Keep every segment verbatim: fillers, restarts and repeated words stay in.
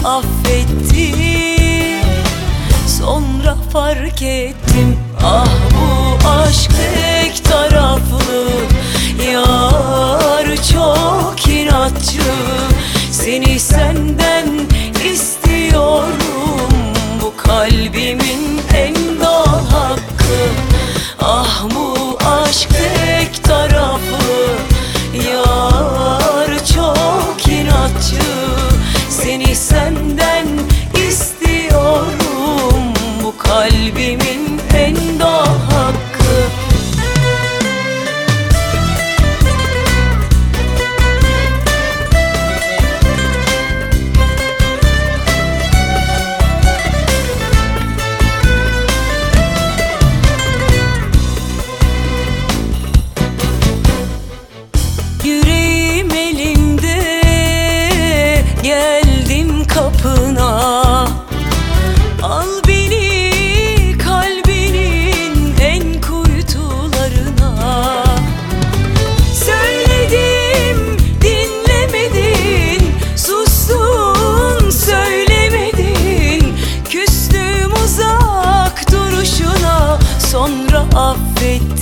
affettim. Sonra fark ettim, ah bu aşk tek taraflı. Yar çok inatçı, seni senden istiyorum. Bu kalbimin en doğal hakkı. Ah bu aşk tek taraflı. Yar çok inatçı, seni senden istiyorum. Bu kalbimin en doğal hakkı. Yüreğim elinde, geldim kapına. Al beni kalbinin en kuytularına. Söyledim dinlemedin, sustun söylemedin. Küstüm uzak duruşuna, sonra affettim.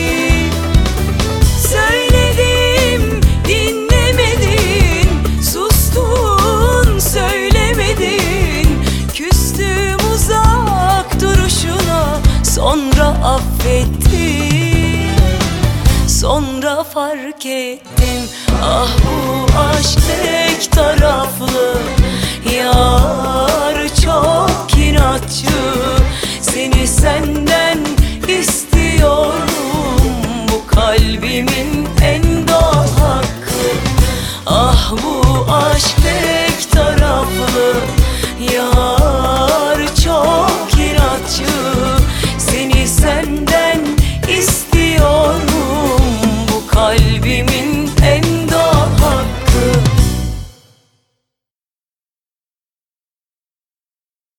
Söyledim dinlemedin, sustun söylemedin. Küstüm uzak duruşuna, sonra affettim. Sonra fark ettim, ah bu aşk tek taraflı. Ya